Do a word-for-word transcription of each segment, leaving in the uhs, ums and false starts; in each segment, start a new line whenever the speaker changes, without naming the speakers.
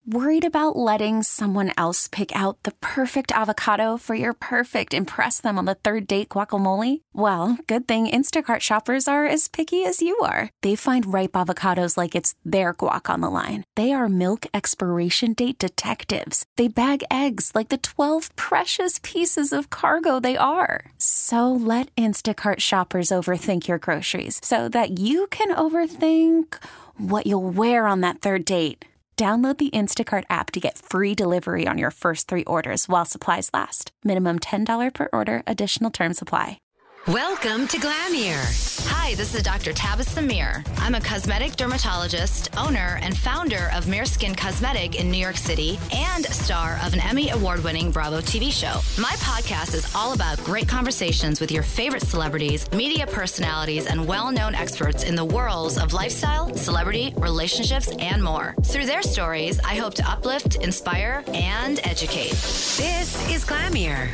Worried about letting someone else pick out the perfect avocado for your perfect impress them on the third date guacamole? Well, good thing Instacart shoppers are as picky as you are. They find ripe avocados like it's their guac on the line. They are milk expiration date detectives. They bag eggs like the twelve precious pieces of cargo they are. So let Instacart shoppers overthink your groceries so that you can overthink what you'll wear on that third date. Download the Instacart app to get free delivery on your first three orders while supplies last. Minimum ten dollars per order. Additional terms apply.
Welcome to Glamier. Hi, this is Doctor Tabitha Mir. I'm a cosmetic dermatologist, owner, and founder of Mir Skin Cosmetic in New York City and star of an Emmy award-winning Bravo T V show. My podcast is all about great conversations with your favorite celebrities, media personalities, and well-known experts in the worlds of lifestyle, celebrity, relationships, and more. Through their stories, I hope to uplift, inspire, and educate. This is Glamier.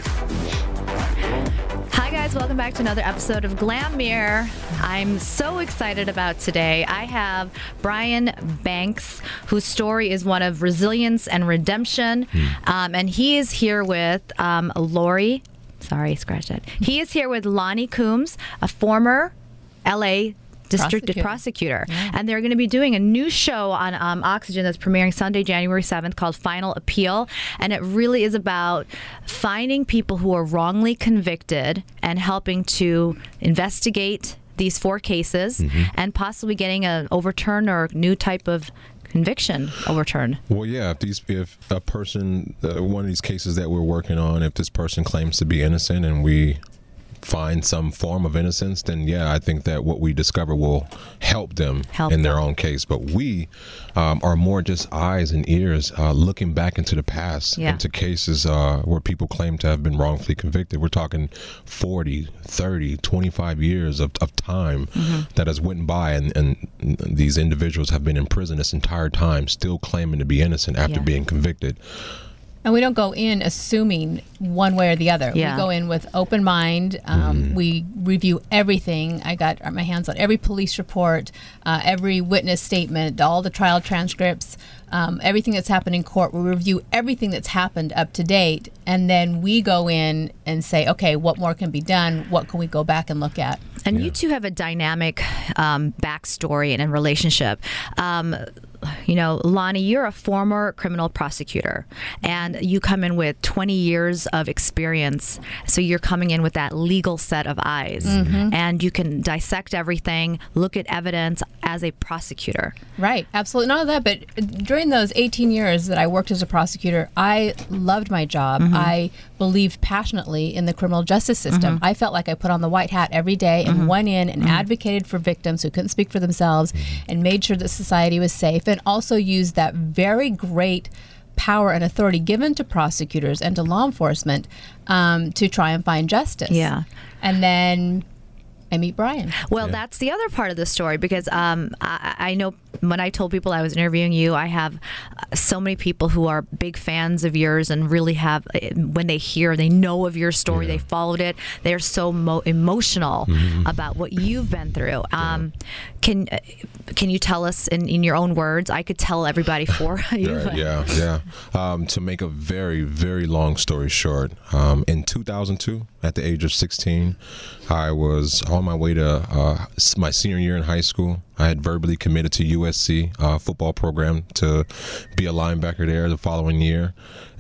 Hi guys, welcome back to another episode of Glamier. I'm so excited about today. I have Brian Banks, whose story is one of resilience and redemption. Mm. Um, and he is here with um, Lori. Sorry, scratch that. He is here with Lonnie Coombs, a former L A district prosecutor, prosecutor. Yeah. And they're going to be doing a new show on um, Oxygen that's premiering Sunday, January seventh, called Final Appeal. And it really is about finding people who are wrongly convicted and helping to investigate these four cases mm-hmm. and possibly getting an overturn or new type of conviction overturned.
Well, yeah, if these, if a person, uh, one of these cases that we're working on, if this person claims to be innocent and we find some form of innocence, then yeah, I think that what we discover will help them help in them. Their own case. But we um, are more just eyes and ears uh, looking back into the past, yeah. into cases uh, where people claim to have been wrongfully convicted. We're talking forty, thirty, twenty-five years of, of time mm-hmm. that has went by, and, and these individuals have been in prison this entire time, still claiming to be innocent after yeah. being convicted.
And we don't go in assuming one way or the other. Yeah. We go in with open mind. Um, mm. We review everything. I got my hands on every police report, uh, every witness statement, all the trial transcripts, um, everything that's happened in court. We review everything that's happened up to date. And then we go in and say, okay, what more can be done? What can we go back and look at?
And
yeah.
you two have a dynamic um, backstory and, and relationship. Um, you know, Lonnie, you're a former criminal prosecutor, and you come in with twenty years of experience. So you're coming in with that legal set of eyes, mm-hmm. and you can dissect everything, look at evidence as a prosecutor.
Right, absolutely. Not only that, but during those eighteen years that I worked as a prosecutor, I loved my job. Mm-hmm. I believed passionately in the criminal justice system. Mm-hmm. I felt like I put on the white hat every day and mm-hmm. went in and mm-hmm. advocated for victims who couldn't speak for themselves and made sure that society was safe, and also used that very great power and authority given to prosecutors and to law enforcement um, to try and find justice.
Yeah.
And then I meet Brian.
Well,
yeah.
that's the other part of the story, because um, I, I know when I told people I was interviewing you, I have so many people who are big fans of yours and really have, when they hear, they know of your story, yeah. they followed it, they're so mo- emotional mm-hmm. about what you've been through. Um, yeah. Can can you tell us in, in your own words? I could tell everybody for you.
Right, yeah, yeah. Um, to make a very, very long story short, um, in two thousand two, at the age of sixteen, I was on my way to uh, my senior year in high school. I had verbally committed to U S C uh, football program to be a linebacker there the following year,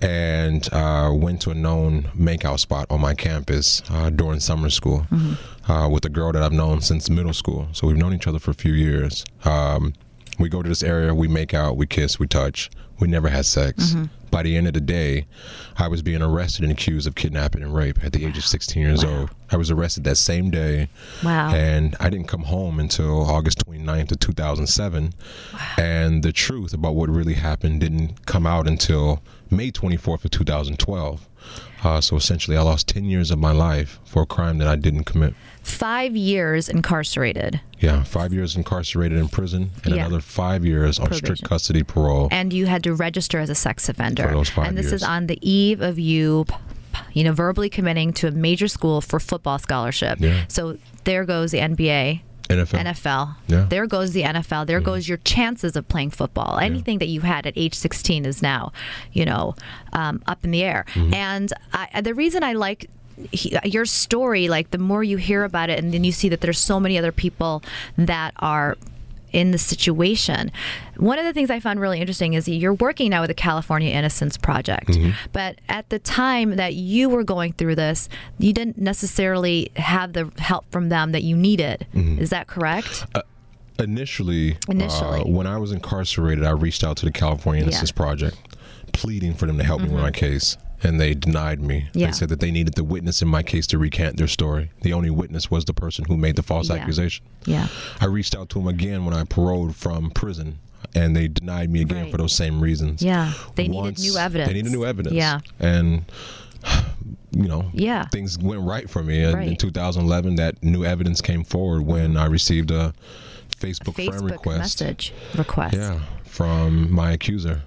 and uh, went to a known makeout spot on my campus uh, during summer school mm-hmm. uh, with a girl that I've known since middle school. So we've known each other for a few years. Um, we go to this area, we make out, we kiss, we touch. We never had sex. Mm-hmm. By the end of the day, I was being arrested and accused of kidnapping and rape at the age of sixteen years wow. old. I was arrested that same day.
Wow.
And I didn't come home until August twenty-ninth of two thousand seven. Wow. And the truth about what really happened didn't come out until May twenty-fourth of two thousand twelve. Uh, so essentially, I lost ten years of my life for a crime that I didn't commit.
Five years incarcerated.
Yeah, five years incarcerated in prison, and yeah. another five years on
Probation.
strict custody parole.
And you had to register as a sex offender.
For those five
and this
years.
is on the eve of you, you know, verbally committing to a major school for football scholarship.
Yeah.
So there goes the N B A.
N F L.
N F L.
Yeah.
There goes the N F L. There mm-hmm. goes your chances of playing football. Anything yeah. that you had at age sixteen is now, you know, um, up in the air. Mm-hmm. And I, the reason I like He, your story, like the more you hear about it and then you see that there's so many other people that are in the situation. One of the things I found really interesting is you're working now with the California Innocence Project, mm-hmm. but at the time that you were going through this, you didn't necessarily have the help from them that you needed. Mm-hmm. Is that correct? Uh,
initially,
initially.
Uh, when I was incarcerated, I reached out to the California Innocence yeah. Project, pleading for them to help mm-hmm. me with my case. And they denied me.
Yeah.
They said that they needed the witness in my case to recant their story. The only witness was the person who made the false
yeah.
accusation.
Yeah.
I reached out to them again when I paroled from prison, and they denied me again
right.
for those same reasons.
Yeah. They
Once,
needed new evidence.
They needed new evidence.
Yeah.
And, you know,
yeah.
things went right for me. And
right.
in two thousand eleven, that new evidence came forward when I received a Facebook,
a Facebook
friend request.
message request.
Yeah, from my accuser.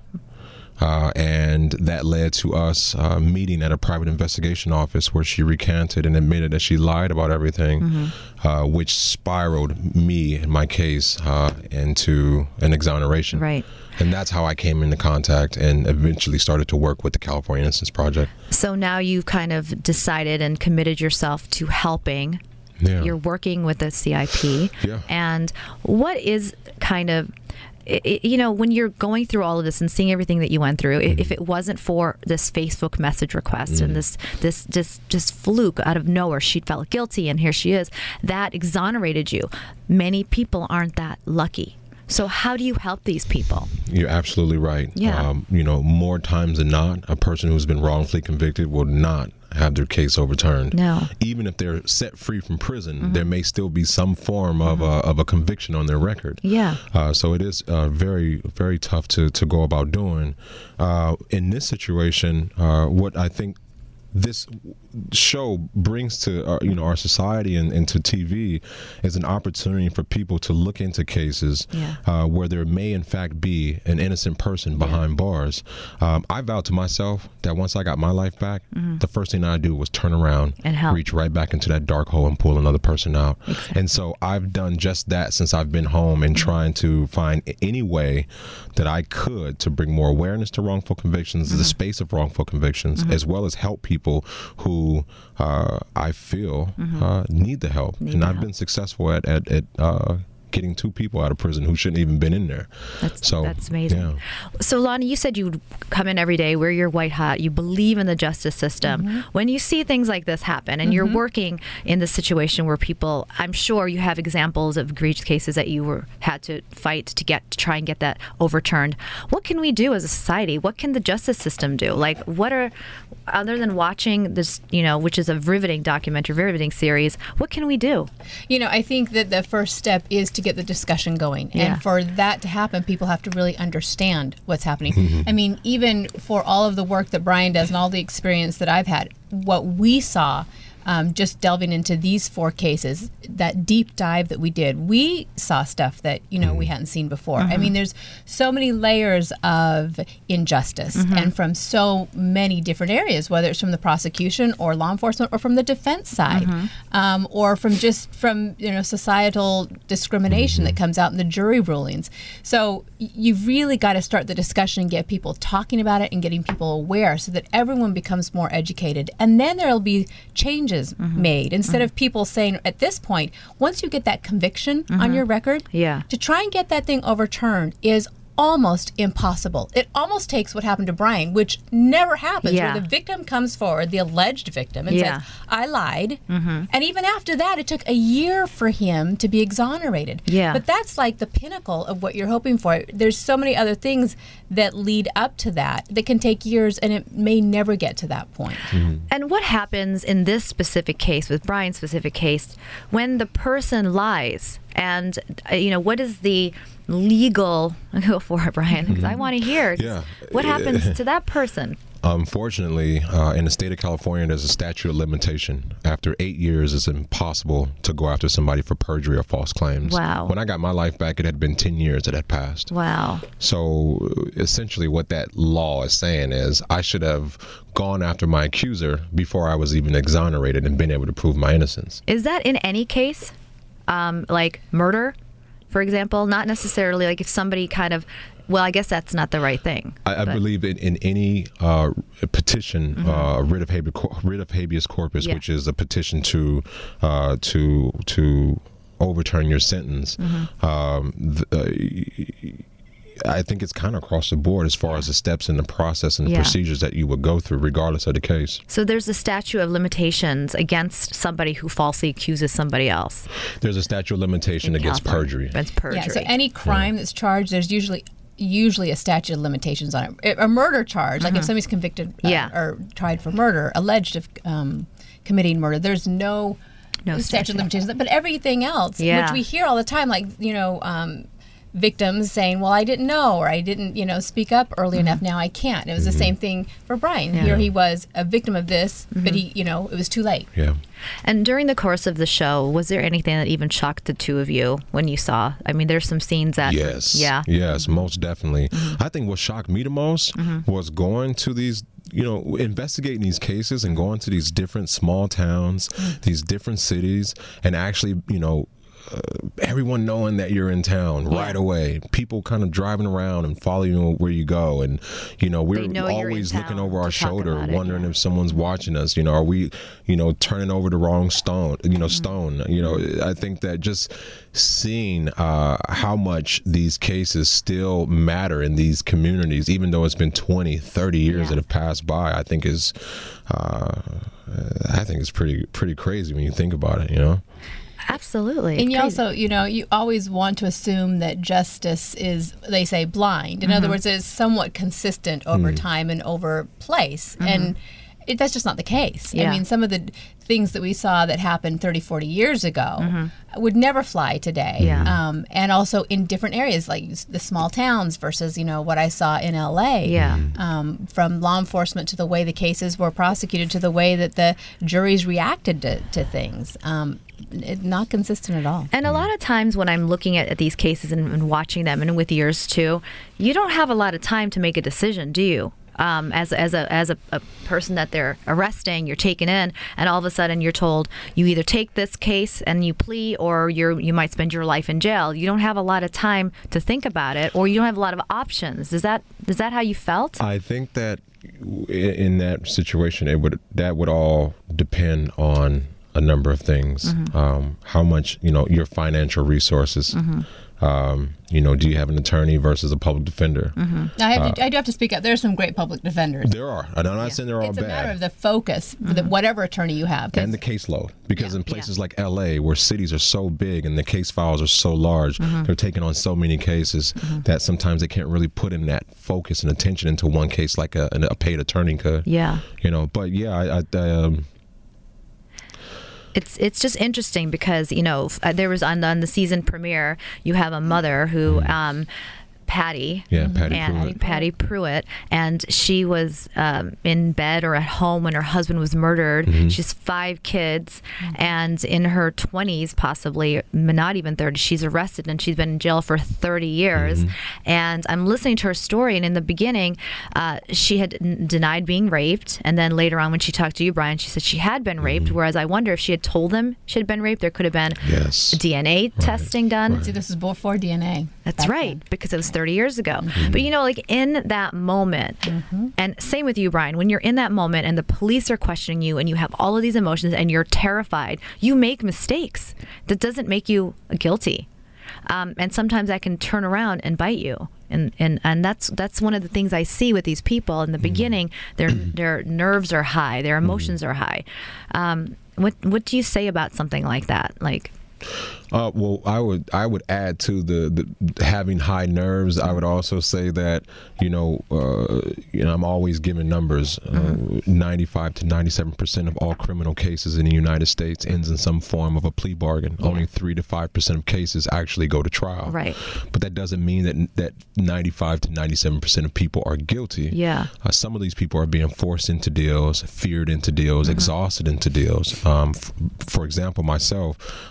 Uh, and that led to us uh, meeting at a private investigation office where she recanted and admitted that she lied about everything, mm-hmm. uh, which spiraled me and my case uh, into an exoneration.
Right.
And that's how I came into contact and eventually started to work with the California Innocence Project.
So now you've kind of decided and committed yourself to helping.
Yeah.
You're working with the C I P.
Yeah.
And what is kind of... It, you know, when you're going through all of this and seeing everything that you went through, mm-hmm. if it wasn't for this Facebook message request mm-hmm. and this this just just fluke out of nowhere, she felt guilty and here she is, that exonerated you. Many people aren't that lucky. So how do you help these people?
You're absolutely right.
Yeah.
Um, you know, more times than not, a person who's been wrongfully convicted will not have their case overturned.
No.
Even if they're set free from prison, mm-hmm. there may still be some form of, mm-hmm. a, of a conviction on their record.
Yeah.
Uh, so it is uh, very, very tough to, to go about doing. Uh, in this situation, uh, what I think this show brings to our, you know, our society and, and to T V is an opportunity for people to look into cases
yeah.
uh, where there may in fact be an innocent person behind yeah. bars. Um, I vowed to myself that once I got my life back, mm-hmm. the first thing I'd do was turn around
and help.
Reach right back into that dark hole and pull another person out.
Exactly.
And so I've done just that since I've been home and mm-hmm. trying to find any way that I could to bring more awareness to wrongful convictions, mm-hmm. the space of wrongful convictions, mm-hmm. as well as help people who uh, I feel mm-hmm. uh, need the help.
Need
and
the
I've
help.
been successful at, at, at uh, getting two people out of prison who shouldn't even been in there.
That's,
so,
that's amazing.
Yeah.
So, Lonnie, you said you would come in every day, wear your white hat, you believe in the justice system. Mm-hmm. When you see things like this happen and mm-hmm. you're working in the situation where people, I'm sure you have examples of egregious cases that you were had to fight to get to try and get that overturned. What can we do as a society? What can the justice system do? Like, what are, other than watching this, you know, which is a riveting documentary, riveting series, what can we do?
You know, I think that the first step is to get the discussion going.
Yeah.
And for that to happen, people have to really understand what's happening. Mm-hmm. I mean, even for all of the work that Brian does and all the experience that I've had, what we saw um, just delving into these four cases, that deep dive that we did, we saw stuff that, you know, we hadn't seen before. Mm-hmm. I mean, there's so many layers of injustice mm-hmm. and from so many different areas, whether it's from the prosecution or law enforcement or from the defense side, mm-hmm. um, or from just from, you know, societal discrimination mm-hmm. that comes out in the jury rulings. So you've really got to start the discussion and get people talking about it and getting people aware so that everyone becomes more educated. And then there'll be changes mm-hmm. made instead mm-hmm. of people saying at this point, once you get that conviction mm-hmm. on your record,
yeah.
to try and get that thing overturned is almost impossible. It almost takes what happened to Brian, which never happens,
yeah.
where the victim comes forward, the alleged victim, and
yeah.
says, I lied.
Mm-hmm.
And even after that, it took a year for him to be exonerated.
Yeah.
But that's like the pinnacle of what you're hoping for. There's so many other things that lead up to that that can take years, and it may never get to that point.
Mm-hmm.
And what happens in this specific case, with Brian's specific case, when the person lies? And, uh, you know, what is the legal, go for it, Brian, because I want to hear.
Yeah.
What happens to that person?
Unfortunately, uh, in the state of California, there's a statute of limitation. After eight years, it's impossible to go after somebody for perjury or false claims.
Wow.
When I got my life back, it had been ten years that had passed.
Wow.
So essentially what that law is saying is I should have gone after my accuser before I was even exonerated and been able to prove my innocence.
Is that in any case? um, like murder, for example? Not necessarily like if somebody kind of, well, I guess that's not the right thing.
I, I believe in, in any uh, petition, mm-hmm. uh, writ of habeas, writ of habeas corpus, yeah. which is a petition to uh, to to overturn your sentence. Mm-hmm. Um, the, uh, I think it's kind of across the board as far as the steps in the process and the yeah. procedures that you would go through, regardless of the case.
So there's a statute of limitations against somebody who falsely accuses somebody else.
There's a statute of limitation against perjury.
That's perjury.
Yeah. So any crime yeah. that's charged, there's usually usually a statute of limitations on it. A murder charge, like mm-hmm. if somebody's convicted uh, yeah. or tried for murder, alleged of um, committing murder, there's no, no statute, statute of limitations. But everything else, yeah. which we hear all the time, like, you know, um, victims saying, well, I didn't know, or I didn't, you know, speak up early mm-hmm. enough, now I can't. It was mm-hmm. the same thing for Brian. Yeah. Here he was a victim of this, mm-hmm. but he, you know, it was too late.
Yeah.
And during the course of the show, was there anything that even shocked the two of you when you saw? I mean, there's some scenes that...
Yes.
Yeah.
Yes, most definitely. Mm-hmm. I think what shocked me the most mm-hmm. was going to these, you know, investigating these cases and going to these different small towns, mm-hmm. these different cities, and actually, you know, Uh, everyone knowing that you're in town yeah. right away. People kind of driving around and following you where you go. And, you know, we're
know
always looking over our shoulder,
it,
wondering
yeah.
if someone's watching us. You know, are we, you know, turning over the wrong stone, you know, mm-hmm. stone. You know, I think that just seeing uh, how much these cases still matter in these communities, even though it's been twenty, thirty years yeah. that have passed by, I think is, uh, I think it's pretty, pretty crazy when you think about it, you know?
Absolutely.
And you
crazy.
also, you know, you always want to assume that justice is, they say, blind. In mm-hmm. other words, it's somewhat consistent over mm. time and over place. Mm-hmm. And it, that's just not the case.
Yeah.
I mean, some of the things that we saw that happened thirty, forty years ago mm-hmm. would never fly today.
Yeah.
Um, and also in different areas, like the small towns versus, you know, what I saw in L A.
Yeah.
Um, from law enforcement to the way the cases were prosecuted to the way that the juries reacted to, to things. Um, It, not consistent at all.
And a lot of times when I'm looking at, at these cases and, and watching them, and with yours too, you don't have a lot of time to make a decision, do you? Um, as as a as a, a person that they're arresting, you're taken in, and all of a sudden you're told you either take this case and you plea, or you're you might spend your life in jail. You don't have a lot of time to think about it, or you don't have a lot of options. Is that is that how you felt?
I think that in that situation, it would that would all depend on a number of things. Mm-hmm. Um, how much, you know, your financial resources. Mm-hmm. Um, you know, do you have an attorney versus a public defender?
Mm-hmm. I, have to, uh, I do have to speak up. There are some great public defenders.
There are. And I'm not yeah. saying they're all
it's
bad.
It's a matter of the focus, mm-hmm. the, whatever attorney you have.
And the caseload. Because
yeah.
in places
yeah.
like L A, where cities are so big and the case files are so large, mm-hmm. they're taking on so many cases mm-hmm. that sometimes they can't really put in that focus and attention into one case like a, a paid attorney could.
Yeah.
You know, but yeah, I... I, I um,
It's it's just interesting because, you know, there was on, on the season premiere, you have a mother who, um, Patty,
yeah, Patty
and,
Pruitt.
Patty Pruitt, and she was um, in bed or at home when her husband was murdered. Mm-hmm. She has five kids, mm-hmm. and in her twenties, possibly, not even thirty, she's arrested and she's been in jail for thirty years. Mm-hmm. And I'm listening to her story, and in the beginning, uh, she had n- denied being raped, and then later on when she talked to you, Brian, she said she had been raped, mm-hmm. whereas I wonder if she had told them she had been raped, there could have been
yes.
D N A right. testing done.
Right. See, this is before D N A.
That's right, then. Because it was thirty years ago. Mm-hmm. But, you know, like in that moment, mm-hmm. and same with you, Brian, when you're in that moment and the police are questioning you and you have all of these emotions and you're terrified, you make mistakes. That doesn't make you guilty. Um, and sometimes that can turn around and bite you. And, and and that's that's one of the things I see with these people. In the mm-hmm. beginning, their their nerves are high, their emotions mm-hmm. are high. Um, what what do you say about something like that? Like,
Uh, well, I would I would add to the, the having high nerves. I would also say that you know uh, you know I'm always giving numbers. Uh, ninety-five to ninety-seven percent of all criminal cases in the United States ends in some form of a plea bargain. Yeah. Only three to five percent of cases actually go to trial.
Right.
But that doesn't mean that that ninety-five to ninety-seven percent of people are guilty.
Yeah.
Uh, some of these people are being forced into deals, feared into deals, mm-hmm. exhausted into deals. Um, f- for example, myself, I sat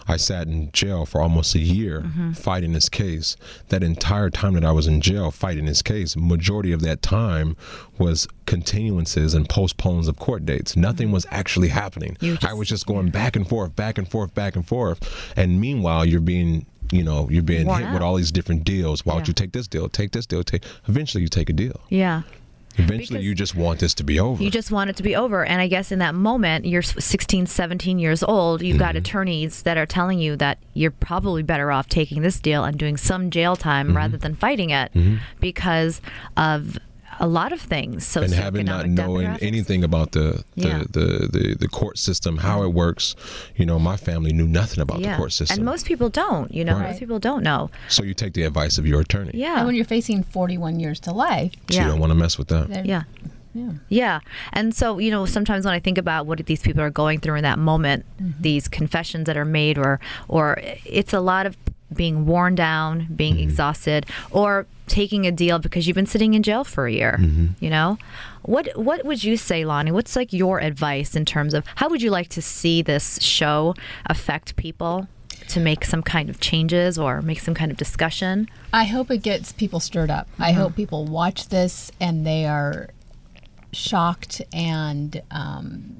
sat in jail for almost a year mm-hmm. fighting this case. That entire time that I was in jail fighting this case, majority of that time was continuances and postpones of court dates. Nothing was actually happening. Just, I was just going back and forth, back and forth, back and forth. And meanwhile, you're being, you know, you're being Worn hit out. with all these different deals. Why yeah. don't you take this deal? Take this deal. Take. Eventually, you take a deal.
Yeah.
Eventually,
Because
you just want this to be over.
You just want it to be over. And I guess in that moment, you're sixteen, seventeen years old. You've mm-hmm. got attorneys that are telling you that you're probably better off taking this deal and doing some jail time mm-hmm. rather than fighting it mm-hmm. because of a lot of things. So
and having not knowing anything about the the, yeah. the, the the court system, how it works, you know, my family knew nothing about
yeah.
the court system.
And most people don't, you know, right. most people don't know.
So you take the advice of your attorney.
Yeah.
And when you're facing forty-one years to life.
So
yeah.
you don't want to mess with that.
Yeah.
Yeah.
Yeah. And so, you know, sometimes when I think about what these people are going through in that moment, mm-hmm. these confessions that are made, or or it's a lot of being worn down, being mm-hmm. exhausted, or taking a deal because you've been sitting in jail for a year, mm-hmm. you know? What what would you say, Lonnie? What's like your advice in terms of how would you like to see this show affect people to make some kind of changes or make some kind of discussion?
I hope it gets people stirred up. Mm-hmm. I hope people watch this and they are shocked and um,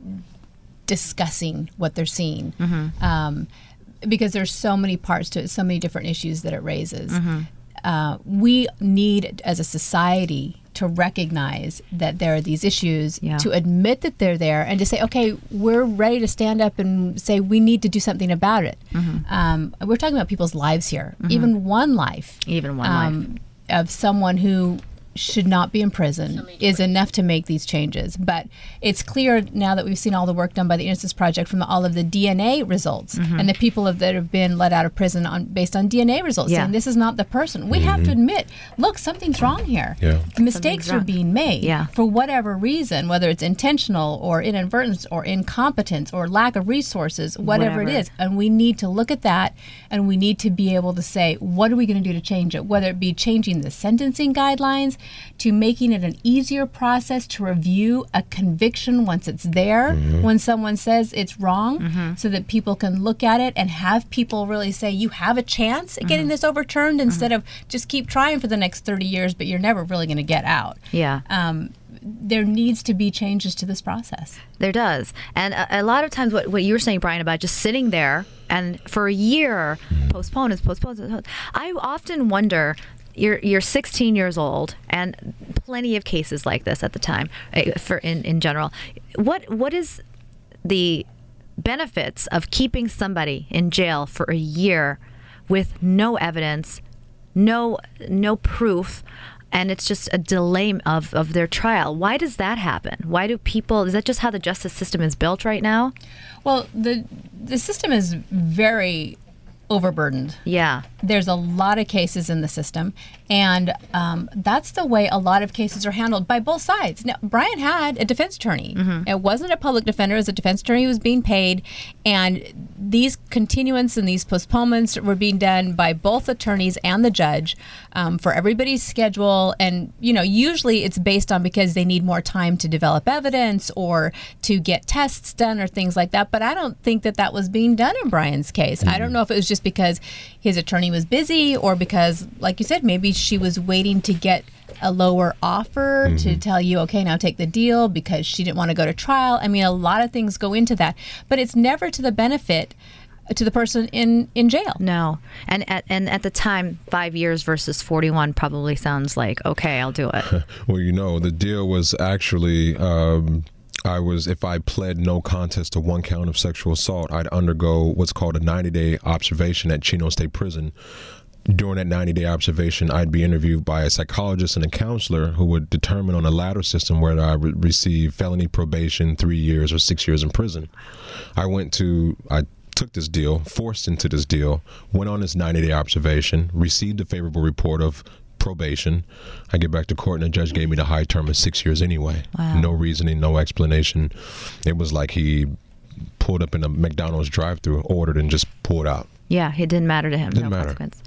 discussing what they're seeing. Mm-hmm. Um, because there's so many parts to it, so many different issues that it raises. Mm-hmm. Uh, we need, as a society, to recognize that there are these issues, yeah. to admit that they're there, and to say, okay, we're ready to stand up and say we need to do something about it. Mm-hmm. Um, we're talking about people's lives here. Mm-hmm. Even one life.
Even one
um,
life.
Of someone who should not be in prison is enough to make these changes. But it's clear now that we've seen all the work done by the Innocence Project from all of the D N A results mm-hmm. and the people have, that have been let out of prison on based on D N A results, yeah. saying this is not the person. We mm-hmm. have to admit, look, something's wrong here.
Yeah.
Mistakes are being made
yeah.
for whatever reason, whether it's intentional or inadvertence or incompetence or lack of resources, whatever, whatever. it is. And we need to look at that, and we need to be able to say, what are we going to do to change it? Whether it be changing the sentencing guidelines, to making it an easier process to review a conviction once it's there, mm-hmm. when someone says it's wrong, mm-hmm. so that people can look at it and have people really say, you have a chance at getting mm-hmm. this overturned, instead mm-hmm. of just keep trying for the next thirty years, but you're never really going to get out.
Yeah.
Um, there needs to be changes to this process.
There does. And a, a lot of times what, what you were saying, Brian, about just sitting there and for a year, postpone is postpone. I often wonder, You're you're sixteen years old, and plenty of cases like this at the time, for in, in general. What what is the benefits of keeping somebody in jail for a year with no evidence, no no proof, and it's just a delay of, of their trial? Why does that happen? Why do people? Is that just how the justice system is built right now?
Well, the the system is very overburdened.
Yeah.
There's a lot of cases in the system, and um, that's the way a lot of cases are handled by both sides. Now, Brian had a defense attorney. Mm-hmm. It wasn't a public defender. It was a defense attorney who was being paid, and these continuance and these postponements were being done by both attorneys and the judge um, for everybody's schedule. And, you know, usually it's based on because they need more time to develop evidence or to get tests done or things like that. But I don't think that that was being done in Brian's case. Mm-hmm. I don't know if it was just because his attorney was busy, or because, like you said, maybe she was waiting to get a lower offer mm-hmm. to tell you, okay, now take the deal, because she didn't want to go to trial. I mean, a lot of things go into that, but it's never to the benefit to the person in, in jail.
No. And at, and at the time, five years versus forty-one probably sounds like, okay, I'll do it.
Well, you know, the deal was actually... Um, I was, if I pled no contest to one count of sexual assault, I'd undergo what's called a ninety-day observation at Chino State Prison. During that ninety-day observation, I'd be interviewed by a psychologist and a counselor who would determine on a ladder system whether I would receive felony probation, three years, or six years in prison. I went to, I took this deal, forced into this deal, went on this ninety-day observation, received a favorable report of probation. I get back to court and the judge gave me the high term of six years anyway.
Wow. No
reasoning, no explanation. It was like he pulled up in a McDonald's drive-thru, ordered, and just pulled out.
Yeah, it didn't matter to him.
Didn't
no
matter.
Consequence.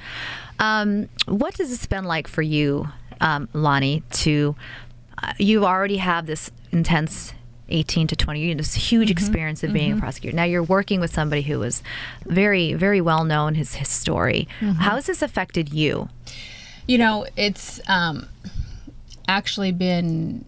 Um, what does this been like for you, um, Lonnie, to, uh, you already have this intense eighteen to twenty years, this huge mm-hmm. experience of being mm-hmm. a prosecutor. Now you're working with somebody who was very, very well known, his, his story. Mm-hmm. How has this affected you?
You know, it's um, actually been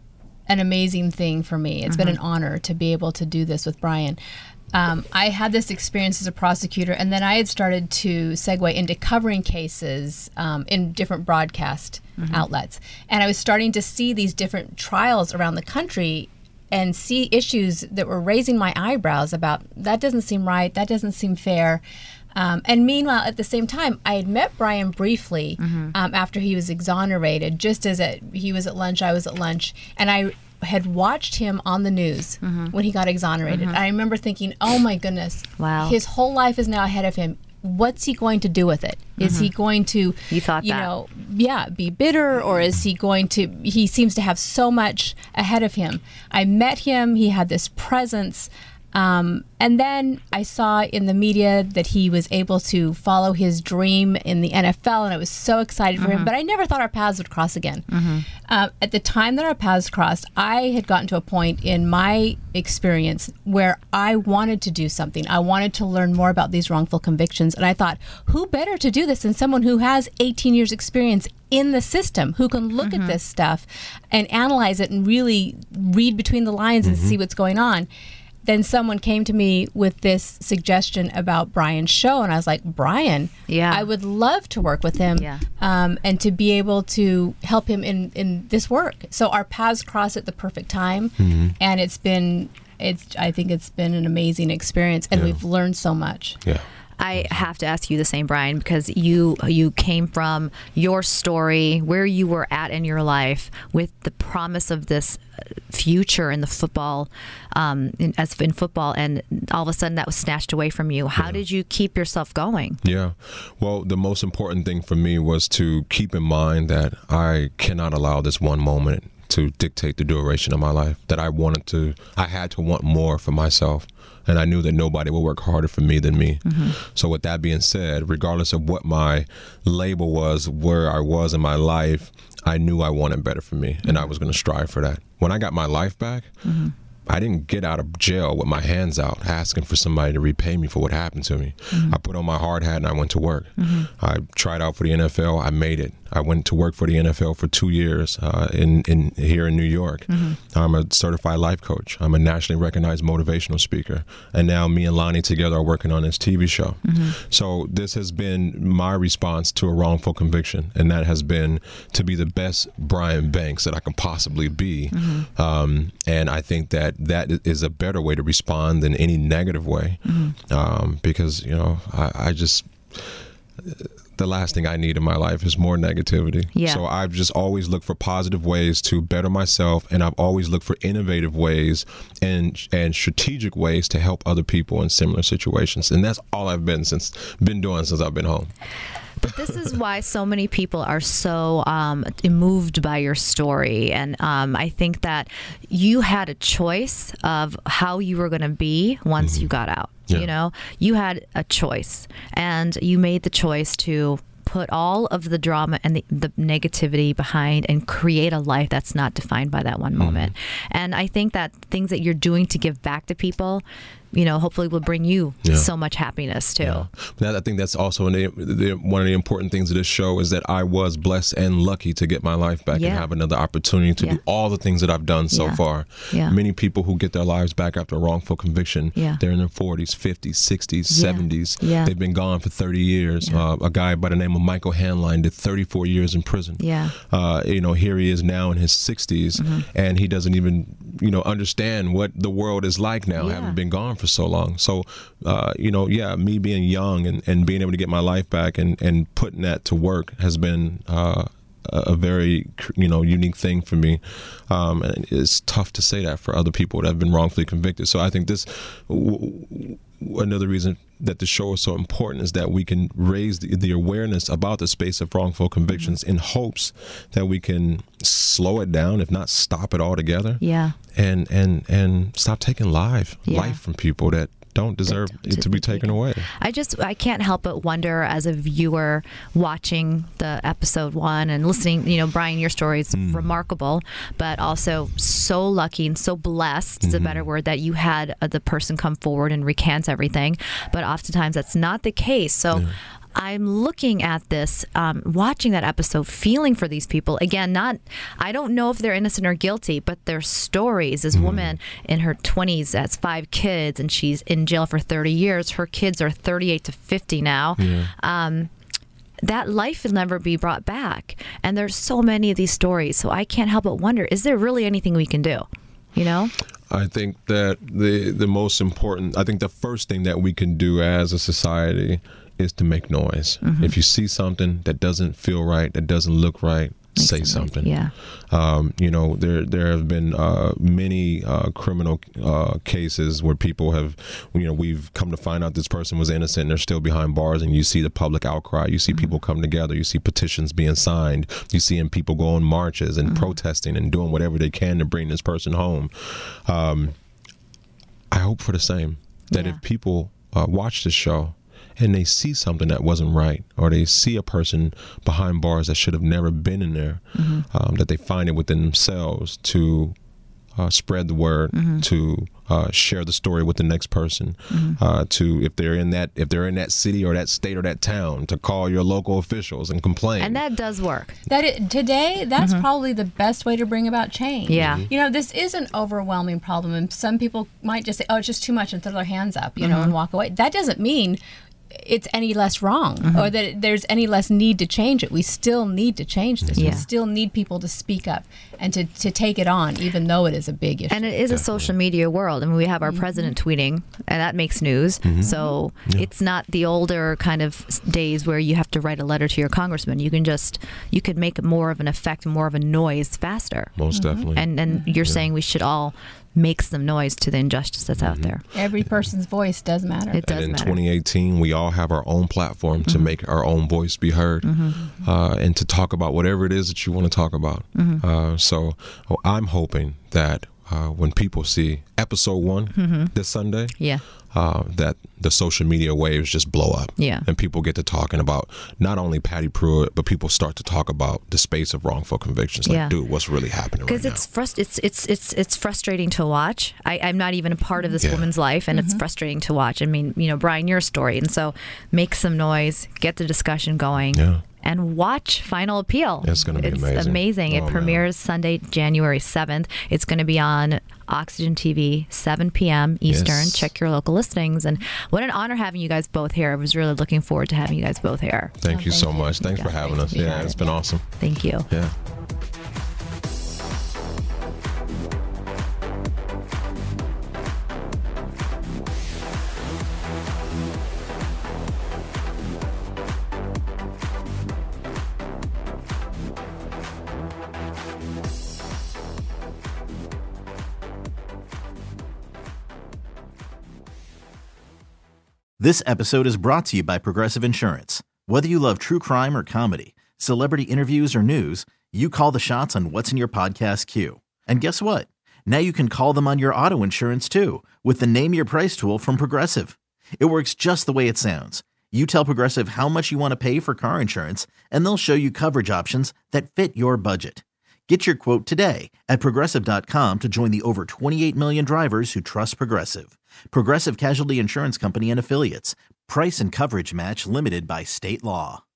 an amazing thing for me. It's mm-hmm. been an honor to be able to do this with Brian. Um, I had this experience as a prosecutor, and then I had started to segue into covering cases um, in different broadcast mm-hmm. outlets. And I was starting to see these different trials around the country and see issues that were raising my eyebrows about, that doesn't seem right, that doesn't seem fair. Um, and meanwhile, at the same time, I had met Brian briefly mm-hmm. um, after he was exonerated, just as at, he was at lunch, I was at lunch, and I had watched him on the news mm-hmm. when he got exonerated. Mm-hmm. I remember thinking, oh my goodness,
wow.
his whole life is now ahead of him. What's he going to do with it? Mm-hmm. Is he going to,
you, thought
you
that.
know, yeah, be bitter, or is he going to, he seems to have so much ahead of him. I met him, he had this presence. Um, and then I saw in the media that he was able to follow his dream in the N F L, and I was so excited for mm-hmm. him. But I never thought our paths would cross again. Mm-hmm. Uh, at the time that our paths crossed, I had gotten to a point in my experience where I wanted to do something. I wanted to learn more about these wrongful convictions. And I thought, who better to do this than someone who has eighteen years experience in the system, who can look mm-hmm. at this stuff and analyze it and really read between the lines mm-hmm. and see what's going on. Then someone came to me with this suggestion about Brian's show, and I was like, Brian,
yeah.
I would love to work with him
yeah.
um, and to be able to help him in, in this work. So our paths crossed at the perfect time, mm-hmm. and it's been, it's. I think it's been an amazing experience, and yeah. we've learned so much.
Yeah.
I have to ask you the same, Brian, because you you came from your story, where you were at in your life, with the promise of this future in the football, um, in, as in football, and all of a sudden that was snatched away from you. How yeah. did you keep yourself going?
Yeah, well, the most important thing for me was to keep in mind that I cannot allow this one moment to dictate the duration of my life, that I wanted to, I had to want more for myself. And I knew that nobody would work harder for me than me. Mm-hmm. So with that being said, regardless of what my label was, where I was in my life, I knew I wanted better for me, and mm-hmm. I was going to strive for that. When I got my life back, mm-hmm. I didn't get out of jail with my hands out asking for somebody to repay me for what happened to me. Mm-hmm. I put on my hard hat and I went to work. Mm-hmm. I tried out for the N F L. I made it. I went to work for the N F L for two years uh, in, in here in New York. Mm-hmm. I'm a certified life coach. I'm a nationally recognized motivational speaker. And now me and Lonnie together are working on this T V show. Mm-hmm. So this has been my response to a wrongful conviction, and that has been to be the best Brian Banks that I can possibly be. Mm-hmm. Um, and I think that that is a better way to respond than any negative way, mm-hmm. um, because, you know, I, I just... the last thing I need in my life is more negativity.
Yeah.
So I've just always looked for positive ways to better myself, and I've always looked for innovative ways and and strategic ways to help other people in similar situations. And that's all I've been since been doing since I've been home.
But this is why so many people are so um, moved by your story. And um, I think that you had a choice of how you were going to be once mm-hmm. you got out. Yeah. You know, you had a choice, and you made the choice to put all of the drama and the, the negativity behind and create a life that's not defined by that one moment. Mm-hmm. And I think that things that you're doing to give back to people, you know, hopefully will bring you yeah. so much happiness too. Yeah.
That, I think that's also an, the, one of the important things of this show is that I was blessed and lucky to get my life back yeah. and have another opportunity to yeah. do all the things that I've done so
yeah.
far.
Yeah.
Many people who get their lives back after a wrongful conviction,
yeah.
they're in their forties, fifties, sixties,
yeah.
seventies.
Yeah.
They've been gone for thirty years.
Yeah.
Uh, a guy by the name of Michael Hanline did thirty-four years in prison.
Yeah.
Uh, you know, here he is now in his sixties, mm-hmm. and he doesn't even, you know, understand what the world is like now,
yeah.
having been gone for so long. So, uh, you know, yeah, me being young and, and being able to get my life back and, and putting that to work has been uh, a very, you know, unique thing for me. Um, and it's tough to say that for other people that have been wrongfully convicted. So I think this, w- another reason that the show is so important is that we can raise the, the awareness about the space of wrongful convictions mm-hmm. in hopes that we can slow it down, if not stop it altogether.
Yeah.
And and and stop taking life
yeah.
life from people that don't deserve
Don't-
it to be taken away.
I just I can't help but wonder as a viewer watching the episode one and listening, you know, Brian, your story is
Mm.
remarkable, but also so lucky and so blessed is a better word that you had uh, the person come forward and recant everything. But oftentimes that's not the case. So
Yeah.
I'm looking at this, um, watching that episode, feeling for these people. Again, not, I don't know if they're innocent or guilty, but their stories. This woman in her twenties has five kids, and she's in jail for thirty years. Her kids are thirty-eight to fifty now.
Yeah.
Um, that life will never be brought back. And there's so many of these stories. So I can't help but wonder, is there really anything we can do? You know?
I think that the the most important, I think the first thing that we can do as a society is to make noise.
Mm-hmm.
If you see something that doesn't feel right, that doesn't look right, say something.
Yeah.
Um, you know, there there have been uh, many uh, criminal uh, cases where people have, you know, we've come to find out this person was innocent and they're still behind bars, and you see the public outcry. You see mm-hmm. people come together. You see petitions being signed. You see people go on marches and mm-hmm. protesting and doing whatever they can to bring this person home. Um, I hope for the same, that
Yeah.
if people uh, watch this show and they see something that wasn't right, or they see a person behind bars that should have never been in there, mm-hmm. um, that they find it within themselves to uh, spread the word, mm-hmm. to uh, share the story with the next person, mm-hmm. uh, to if they're in that if they're in that city or that state or that town, to call your local officials and complain.
And that does work.
That it, today, that's mm-hmm. probably the best way to bring about change.
Yeah.
You know, this is an overwhelming problem, and some people might just say, "Oh, it's just too much," and throw their hands up, you mm-hmm. know, and walk away. That doesn't mean it's any less wrong mm-hmm. or that there's any less need to change it. We still need to change this.
Yeah.
We still need people to speak up and to, to take it on, even though it is a big issue.
And it is Definitely. a social media world. I mean, we have our mm-hmm. president tweeting, and that makes news. Mm-hmm. So yeah. it's not the older kind of days where you have to write a letter to your congressman. You can just, you could make more of an effect, more of a noise faster.
Most mm-hmm. definitely.
And, and you're yeah. saying we should all make some noise to the injustice that's out there.
Every person's voice does matter.
It does
and in
matter.
twenty eighteen, we all have our own platform to mm-hmm. make our own voice be heard, mm-hmm. uh, and to talk about whatever it is that you want to talk about. Mm-hmm. Uh, so well, I'm hoping that uh, when people see episode one mm-hmm. this Sunday,
yeah.
uh, that the social media waves just blow up.
Yeah.
And people get to talking about not only Patty Pruitt, but people start to talk about the space of wrongful convictions. Like,
yeah.
dude, what's really happening right now?
Because it's, frust- it's, it's, it's, it's frustrating to watch. I, I'm not even a part of this
yeah.
woman's life, and mm-hmm. it's frustrating to watch. I mean, you know, Brian, your story. And so make some noise, get the discussion going.
Yeah.
And watch Final Appeal.
It's going to be
it's
amazing.
amazing.
Oh,
it premieres man. Sunday, January seventh. It's going to be on Oxygen T V, seven p.m. Eastern.
Yes.
Check your local listings. And what an honor having you guys both here. I was really looking forward to having you guys both here.
Thank
oh,
you
thank
so
you.
much. Thanks
Yeah,
for having
thanks
us. Yeah, it. it's been awesome.
Thank you.
Yeah.
This episode is brought to you by Progressive Insurance. Whether you love true crime or comedy, celebrity interviews or news, you call the shots on what's in your podcast queue. And guess what? Now you can call them on your auto insurance too with the Name Your Price tool from Progressive. It works just the way it sounds. You tell Progressive how much you want to pay for car insurance, and they'll show you coverage options that fit your budget. Get your quote today at Progressive dot com to join the over twenty-eight million drivers who trust Progressive. Progressive Casualty Insurance Company and Affiliates. Price and coverage match limited by state law.